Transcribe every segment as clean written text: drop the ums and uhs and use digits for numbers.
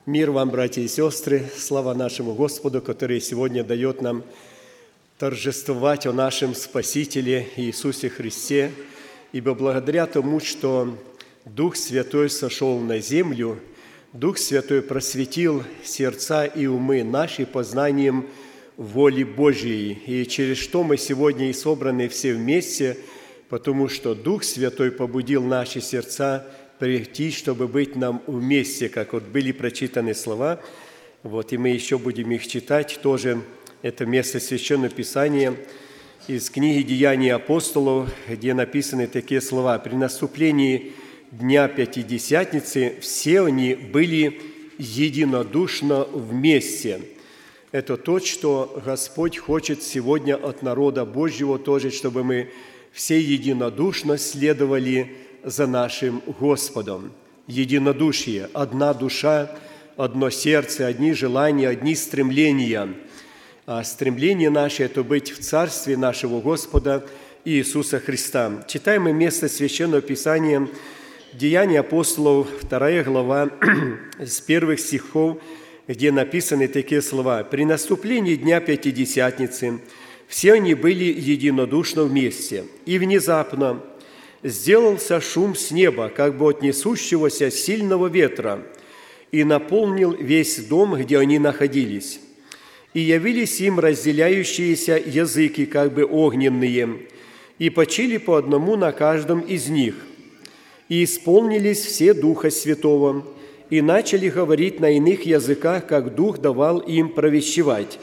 Мир вам, братья и сестры, слава нашему Господу, который сегодня дает нам торжествовать о нашем Спасителе Иисусе Христе, ибо благодаря тому, что Дух Святой сошел на землю, Дух Святой просветил сердца и умы наши познанием воли Божией, и через что мы сегодня и собраны все вместе, потому что Дух Святой побудил наши сердца прийти, чтобы быть нам вместе, как вот были прочитаны слова, и мы еще будем их читать, тоже это место Священного Писания из книги «Деяния апостолов», где написаны такие слова: «При наступлении Дня Пятидесятницы все они были единодушно вместе». Это то, что Господь хочет сегодня от народа Божьего тоже, чтобы мы все единодушно следовали за нашим Господом. Единодушие, одна душа, одно сердце, одни желания, одни стремления. А стремление наше – это быть в Царстве нашего Господа Иисуса Христа. Читаем мы место Священного Писания, Деяния апостолов, 2 глава, с первых стихов, где написаны такие слова: «При наступлении Дня Пятидесятницы все они были единодушно вместе, и внезапно сделался шум с неба, как бы от несущегося сильного ветра, и наполнил весь дом, где они находились. И явились им разделяющиеся языки, как бы огненные, и почили по одному на каждом из них. И исполнились все Духа Святого, и начали говорить на иных языках, как Дух давал им провещевать.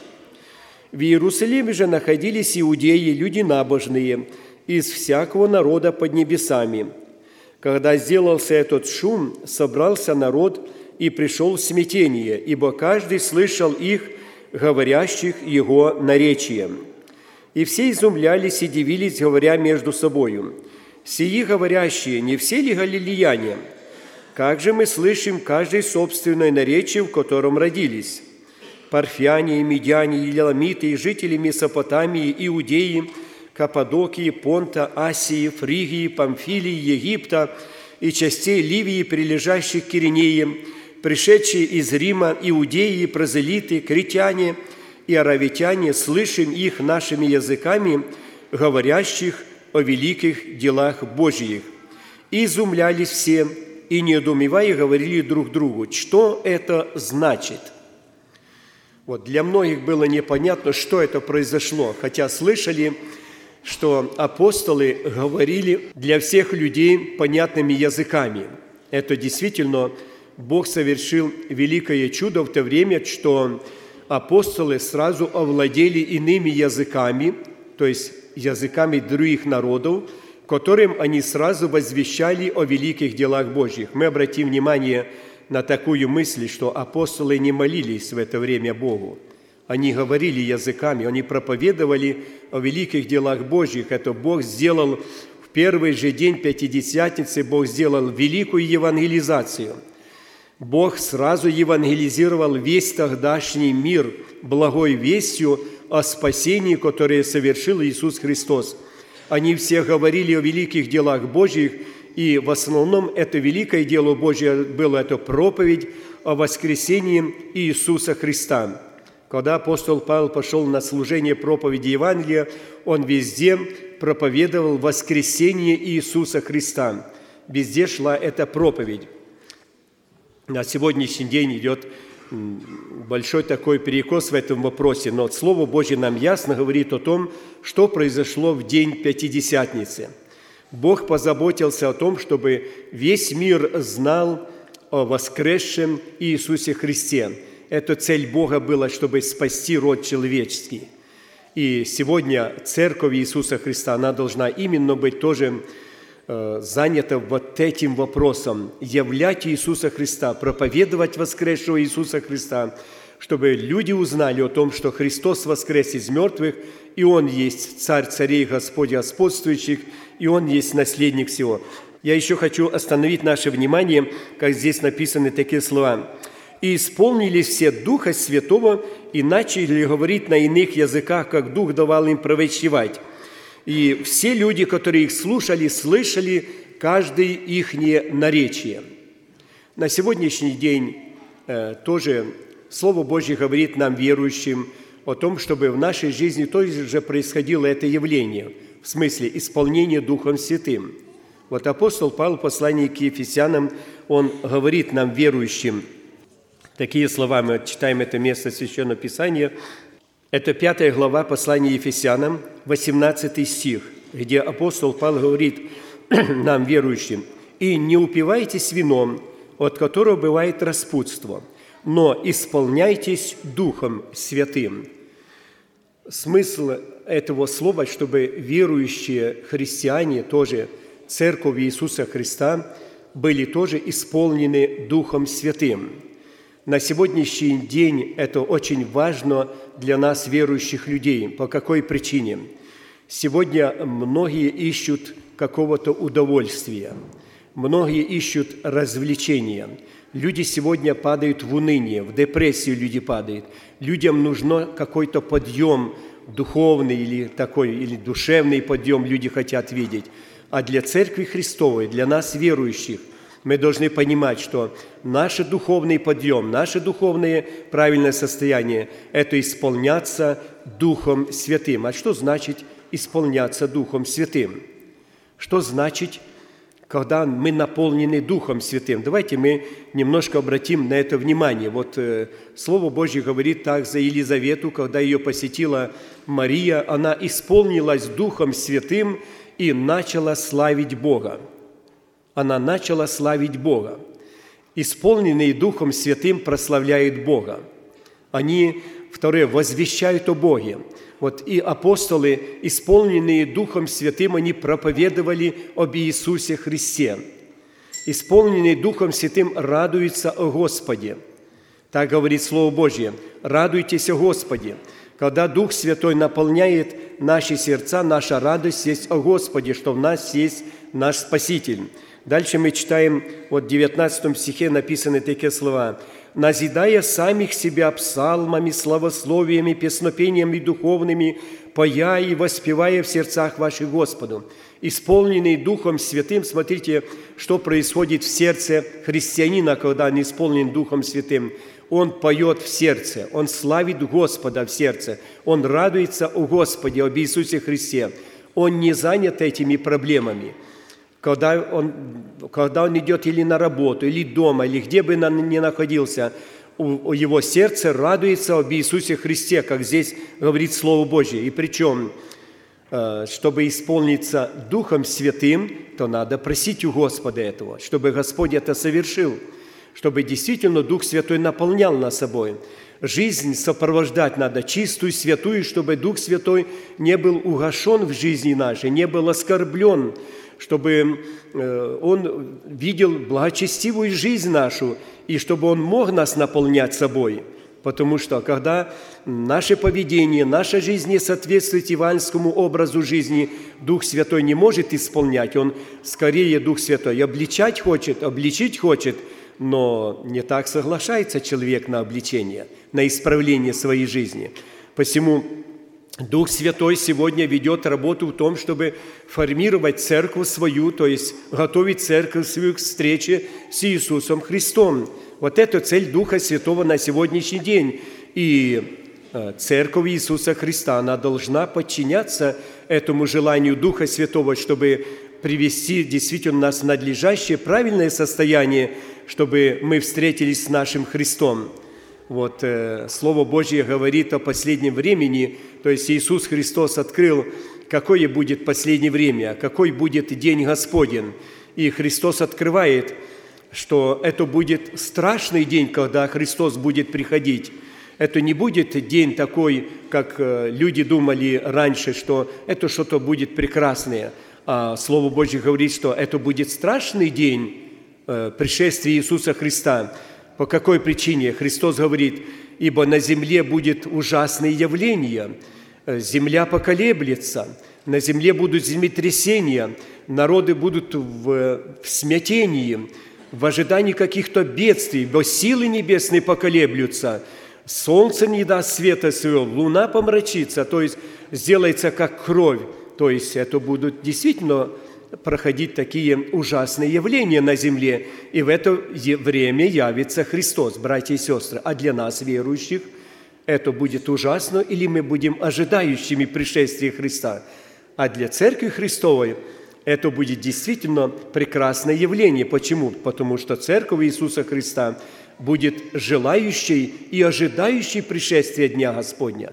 В Иерусалиме же находились иудеи, люди набожные, из всякого народа под небесами. Когда сделался этот шум, собрался народ и пришел в смятение, ибо каждый слышал их, говорящих его наречием. И все изумлялись и дивились, говоря между собою: «Сии говорящие, не все ли галилеяне? Как же мы слышим каждый собственное наречие, в котором родились? Парфяне, и медяне, и еламиты, и жители Месопотамии, Иудеи, Каппадокии, Понта, Асии, Фригии, Памфилии, Египта и частей Ливии, прилежащих к Киринее, пришедшие из Рима, иудеи, прозелиты, критяне и аравитяне, слышим их нашими языками, говорящих о великих делах Божьих. И изумлялись все, и недоумевая говорили друг другу: что это значит?» Для многих было непонятно, что это произошло, хотя слышали, что апостолы говорили для всех людей понятными языками. Это действительно Бог совершил великое чудо в то время, что апостолы сразу овладели иными языками, то есть языками других народов, которым они сразу возвещали о великих делах Божьих. Мы обратим внимание на такую мысль, что апостолы не молились в это время Богу. Они говорили языками, они проповедовали о великих делах Божьих. Это Бог сделал в первый же день Пятидесятницы, Бог сделал великую евангелизацию. Бог сразу евангелизировал весь тогдашний мир благой вестью о спасении, которое совершил Иисус Христос. Они все говорили о великих делах Божьих, и в основном это великое дело Божье было это проповедь о воскресении Иисуса Христа. Когда апостол Павел пошел на служение проповеди Евангелия, он везде проповедовал воскресение Иисуса Христа. Везде шла эта проповедь. На сегодняшний день идет большой такой перекос в этом вопросе, но Слово Божье нам ясно говорит о том, что произошло в день Пятидесятницы. Бог позаботился о том, чтобы весь мир знал о воскресшем Иисусе Христе. Эта цель Бога была, чтобы спасти род человеческий. И сегодня Церковь Иисуса Христа, она должна именно быть тоже занята вот этим вопросом, являть Иисуса Христа, проповедовать воскресшего Иисуса Христа, чтобы люди узнали о том, что Христос воскрес из мертвых, и Он есть Царь царей, Господь господствующих, и Он есть наследник всего. Я еще хочу остановить наше внимание, как здесь написаны такие слова: «И исполнились все Духа Святого, и начали говорить на иных языках, как Дух давал им провещевать. И все люди, которые их слушали, слышали каждое ихнее наречие». На сегодняшний день тоже Слово Божье говорит нам, верующим, о том, чтобы в нашей жизни тоже происходило это явление, в смысле исполнения Духом Святым. Вот апостол Павел в послании к Ефесянам, он говорит нам, верующим, такие слова, мы читаем это место Священного Писания, это 5 глава послания Ефесянам, 18 стих, где апостол Павел говорит нам, верующим, «И не упивайтесь вином, от которого бывает распутство, но исполняйтесь Духом Святым». Смысл этого слова, чтобы верующие христиане, тоже Церковь Иисуса Христа, были тоже исполнены Духом Святым. На сегодняшний день это очень важно для нас, верующих людей. По какой причине? Сегодня многие ищут какого-то удовольствия, многие ищут развлечения. Люди сегодня падают в уныние, в депрессию люди падают. Людям нужно какой-то подъем духовный или душевный подъем люди хотят видеть. А для Церкви Христовой, для нас, верующих, мы должны понимать, что наш духовный подъем, наше духовное правильное состояние – это исполняться Духом Святым. А что значит исполняться Духом Святым? Что значит, когда мы наполнены Духом Святым? Давайте мы немножко обратим на это внимание. Вот Слово Божье говорит так за Елизавету, когда ее посетила Мария, она исполнилась Духом Святым и начала славить Бога. Она начала славить Бога. Исполненные Духом Святым прославляют Бога. Они, второе, возвещают о Боге. Вот и апостолы, исполненные Духом Святым, они проповедовали об Иисусе Христе. Исполненные Духом Святым радуются о Господе. Так говорит Слово Божье. Радуйтесь о Господе. Когда Дух Святой наполняет наши сердца, наша радость есть о Господе, что в нас есть наш Спаситель. Дальше мы читаем, вот в 19 стихе написаны такие слова. «Назидая самих себя псалмами, славословиями, песнопениями духовными, поя и воспевая в сердцах ваших Господу». Исполненный Духом Святым, смотрите, что происходит в сердце христианина, когда он исполнен Духом Святым. Он поет в сердце, он славит Господа в сердце, он радуется о Господе, об Иисусе Христе. Он не занят этими проблемами. Когда он идет или на работу, или дома, или где бы он ни находился, его сердце радуется об Иисусе Христе, как здесь говорит Слово Божье. И причем, чтобы исполниться Духом Святым, то надо просить у Господа этого, чтобы Господь это совершил, чтобы действительно Дух Святой наполнял нас собой. Жизнь сопровождать надо чистую, святую, чтобы Дух Святой не был угашен в жизни нашей, не был оскорблен, чтобы Он видел благочестивую жизнь нашу, и чтобы Он мог нас наполнять собой. Потому что, когда наше поведение, наша жизнь не соответствует евангельскому образу жизни, Дух Святой не может исполнять. Он скорее, Дух Святой, обличать хочет, обличить хочет, но не так соглашается человек на обличение, на исправление своей жизни. Посему Дух Святой сегодня ведет работу в том, чтобы формировать церковь свою, то есть готовить церковь свою к встрече с Иисусом Христом. Вот это цель Духа Святого на сегодняшний день. И церковь Иисуса Христа, она должна подчиняться этому желанию Духа Святого, чтобы привести действительно нас в надлежащее, правильное состояние, чтобы мы встретились с нашим Христом. Вот Слово Божье говорит о последнем времени, то есть Иисус Христос открыл, какое будет последнее время, какой будет день Господень. И Христос открывает, что это будет страшный день, когда Христос будет приходить. Это не будет день такой, как люди думали раньше, что это что-то будет прекрасное. А Слово Божье говорит, что это будет страшный день пришествия Иисуса Христа. По какой причине? Христос говорит, ибо на земле будет ужасные явления, земля поколеблется, на земле будут землетрясения, народы будут в смятении, в ожидании каких-то бедствий, ибо силы небесные поколеблются, солнце не даст света своего, луна помрачится, то есть сделается как кровь. То есть это будут действительно проходить такие ужасные явления на земле, и в это время явится Христос, братья и сестры. А для нас, верующих, это будет ужасно, или мы будем ожидающими пришествия Христа? А для Церкви Христовой это будет действительно прекрасное явление. Почему? Потому что Церковь Иисуса Христа будет желающей и ожидающей пришествия Дня Господня.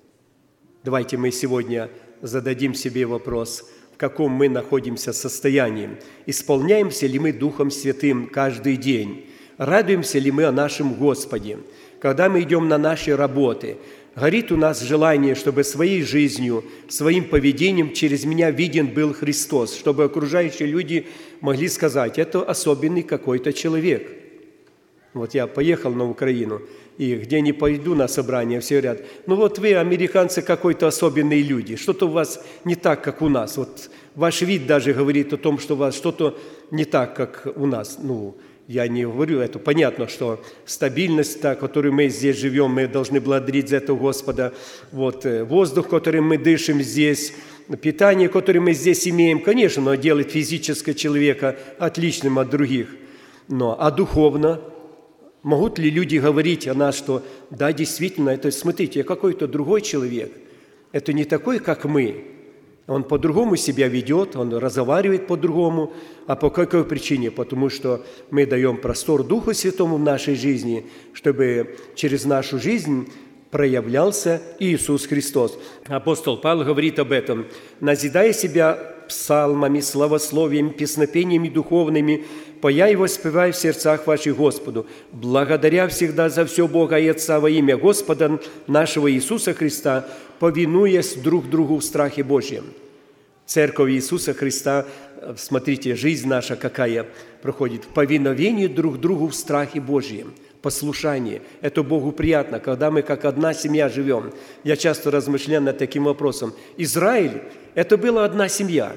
Давайте мы сегодня зададим себе вопрос, в каком мы находимся состоянии. Исполняемся ли мы Духом Святым каждый день? Радуемся ли мы о нашем Господе? Когда мы идем на наши работы, горит у нас желание, чтобы своей жизнью, своим поведением через меня виден был Христос, чтобы окружающие люди могли сказать, это особенный какой-то человек. Вот я поехал на Украину, и где не пойду на собрание, все говорят, ну вот вы, американцы, какой-то особенные люди, что-то у вас не так, как у нас. Вот ваш вид даже говорит о том, что у вас что-то не так, как у нас. Ну, я не говорю, это понятно, что стабильность, та, которую мы здесь живем, мы должны благодарить за это Господа. Вот воздух, которым мы дышим здесь, питание, которое мы здесь имеем, конечно, оно делает физического человека отличным от других. А духовно могут ли люди говорить о нас, что да, действительно, это, смотрите, какой-то другой человек, это не такой, как мы. Он по-другому себя ведет, он разговаривает по-другому. А по какой причине? Потому что мы даем простор Духу Святому в нашей жизни, чтобы через нашу жизнь проявлялся Иисус Христос. Апостол Павел говорит об этом. «Назидая себя псалмами, славословиями, песнопениями духовными, поя и воспевая в сердцах ваших Господу, благодаря всегда за все Бога и Отца во имя Господа нашего Иисуса Христа, повинуясь друг другу в страхе Божьем». Церковь Иисуса Христа, смотрите, жизнь наша какая проходит, в повиновении друг другу в страхе Божьем. Послушание. Это Богу приятно, когда мы как одна семья живем. Я часто размышляю над таким вопросом. Израиль – это была одна семья.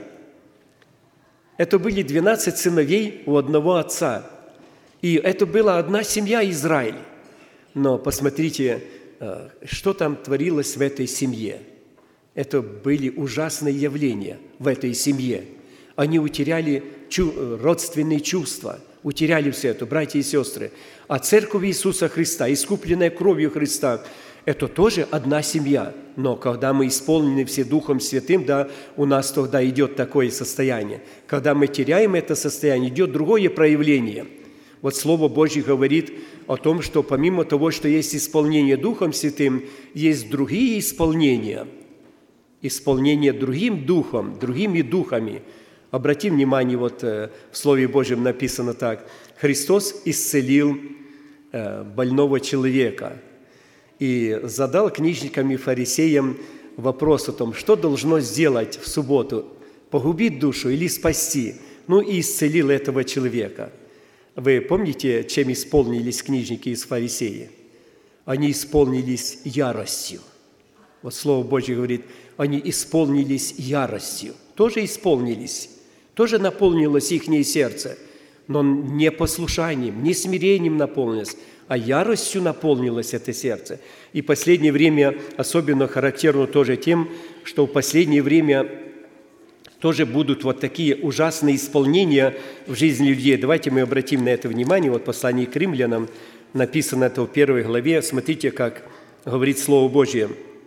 Это были 12 сыновей у одного отца. И это была одна семья Израиль. Но посмотрите, что там творилось в этой семье. Это были ужасные явления в этой семье. Они утеряли родственные чувства, утеряли все это, братья и сестры. А Церковь Иисуса Христа, искупленная кровью Христа, это тоже одна семья. Но когда мы исполнены все Духом Святым, да, у нас тогда идет такое состояние. Когда мы теряем это состояние, идет другое проявление. Вот Слово Божье говорит о том, что помимо того, что есть исполнение Духом Святым, есть другие исполнения. Исполнение другим Духом, другими Духами. Обратим внимание, вот в Слове Божьем написано так. Христос исцелил больного человека и задал книжникам и фарисеям вопрос о том, что должно сделать в субботу, погубить душу или спасти. И исцелил этого человека. Вы помните, чем исполнились книжники и фарисеи? Они исполнились яростью. Вот Слово Божье говорит, они исполнились яростью. Тоже исполнились, тоже наполнилось их сердце, но не послушанием, не смирением наполнилось, а яростью наполнилось это сердце. И в последнее время особенно характерно тоже тем, что в последнее время тоже будут вот такие ужасные исполнения в жизни людей. Давайте мы обратим на это внимание. Вот в послании к римлянам написано это в 1 главе. Смотрите, как говорит Слово Божье.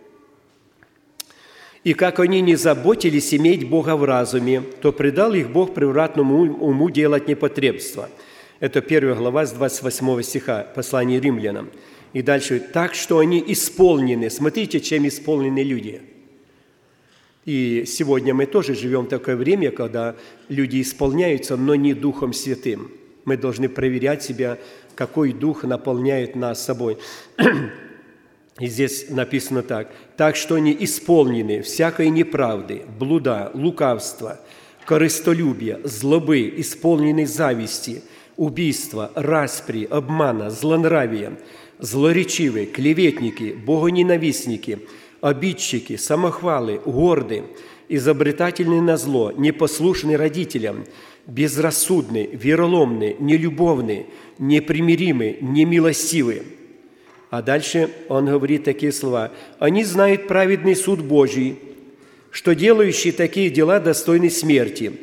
«И как они не заботились иметь Бога в разуме, то предал их Бог превратному уму делать непотребство». Это 1 глава с 28 стиха, послание римлянам. И дальше, так что они исполнены. Смотрите, чем исполнены люди. И сегодня мы тоже живем в такое время, когда люди исполняются, но не Духом Святым. Мы должны проверять себя, какой Дух наполняет нас собой. И здесь написано так. «Так что они исполнены всякой неправды, блуда, лукавства, корыстолюбия, злобы, исполнены зависти, убийства, распри, обмана, злонравия, злоречивы, клеветники, богоненавистники, обидчики, самохвалы, горды, изобретательны на зло, непослушны родителям, безрассудны, вероломны, нелюбовны, непримиримы, немилостивы». А дальше он говорит такие слова. «Они знают праведный суд Божий, что делающие такие дела достойны смерти.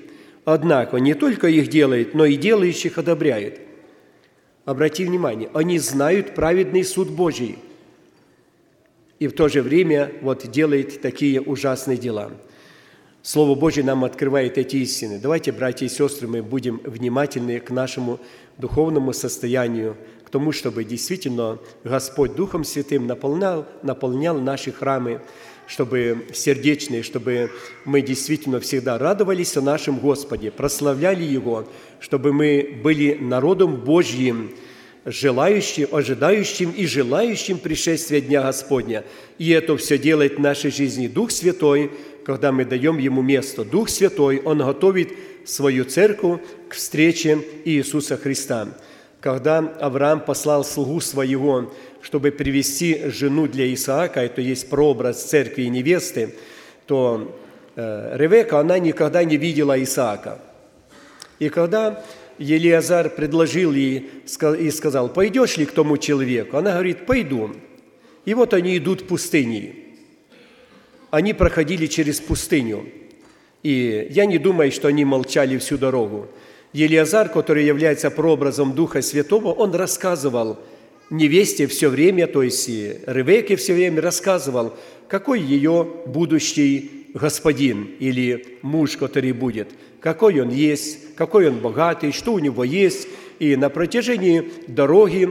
Однако не только их делает, но и делающих одобряет. Обрати внимание, они знают праведный суд Божий, и в то же время делает такие ужасные дела. Слово Божье нам открывает эти истины. Давайте, братья и сестры, мы будем внимательны к нашему духовному состоянию, к тому, чтобы действительно Господь Духом Святым наполнял наши храмы, чтобы сердечные, чтобы мы действительно всегда радовались о нашем Господе, прославляли Его, чтобы мы были народом Божьим, желающим, ожидающим и желающим пришествия Дня Господня. И это все делает в нашей жизни Дух Святой, когда мы даем Ему место. Дух Святой, Он готовит свою церковь к встрече Иисуса Христа. Когда Авраам послал слугу своего, чтобы привести жену для Исаака, это есть прообраз церкви и невесты, то Ревека, она никогда не видела Исаака. И когда Елиазар предложил ей и сказал: «Пойдешь ли к тому человеку?» Она говорит: «Пойду». И вот они идут пустыней. Они проходили через пустыню. И я не думаю, что они молчали всю дорогу. Елиазар, который является прообразом Духа Святого, он рассказывал невесте все время, то есть и Ревеке все время рассказывал, какой ее будущий господин или муж, который будет, какой он есть, какой он богатый, что у него есть. И на протяжении дороги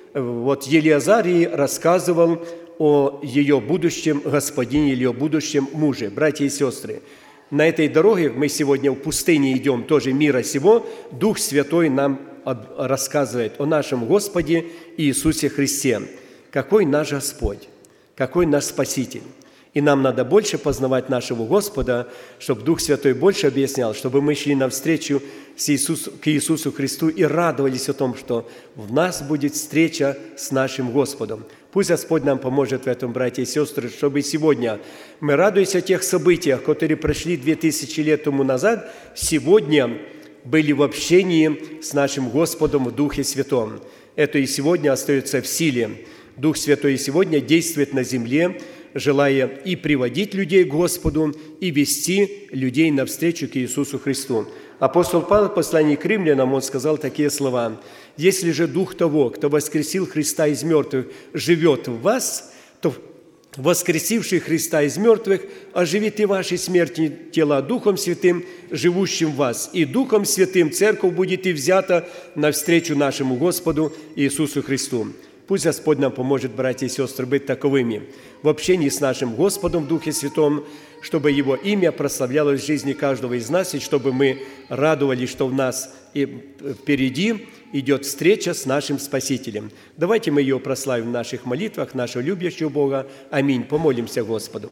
Елиазар рассказывал о ее будущем господине или о будущем муже. Братья и сестры, на этой дороге мы сегодня в пустыне идем, тоже мира сего, Дух Святой нам рассказывает о нашем Господе Иисусе Христе. Какой наш Господь, какой наш Спаситель. И нам надо больше познавать нашего Господа, чтобы Дух Святой больше объяснял, чтобы мы шли навстречу к Иисусу Христу и радовались о том, что в нас будет встреча с нашим Господом. Пусть Господь нам поможет в этом, братья и сестры, чтобы сегодня мы, радуясь о тех событиях, которые прошли 2000 лет тому назад, сегодня были в общении с нашим Господом в Духе Святом. Это и сегодня остается в силе. Дух Святой и сегодня действует на земле, желая и приводить людей к Господу, и вести людей навстречу к Иисусу Христу. Апостол Павел в послании к римлянам, он сказал такие слова: «Если же Дух того, кто воскресил Христа из мертвых, живет в вас, то воскресивший Христа из мертвых оживит и ваши смертные тела Духом Святым, живущим в вас. И Духом Святым церковь будет и взята навстречу нашему Господу Иисусу Христу». Пусть Господь нам поможет, братья и сестры, быть таковыми в общении с нашим Господом в Духе Святом, чтобы Его имя прославлялось в жизни каждого из нас, и чтобы мы радовались, что в нас и впереди идет встреча с нашим Спасителем. Давайте мы ее прославим в наших молитвах, нашего любящего Бога. Аминь. Помолимся Господу.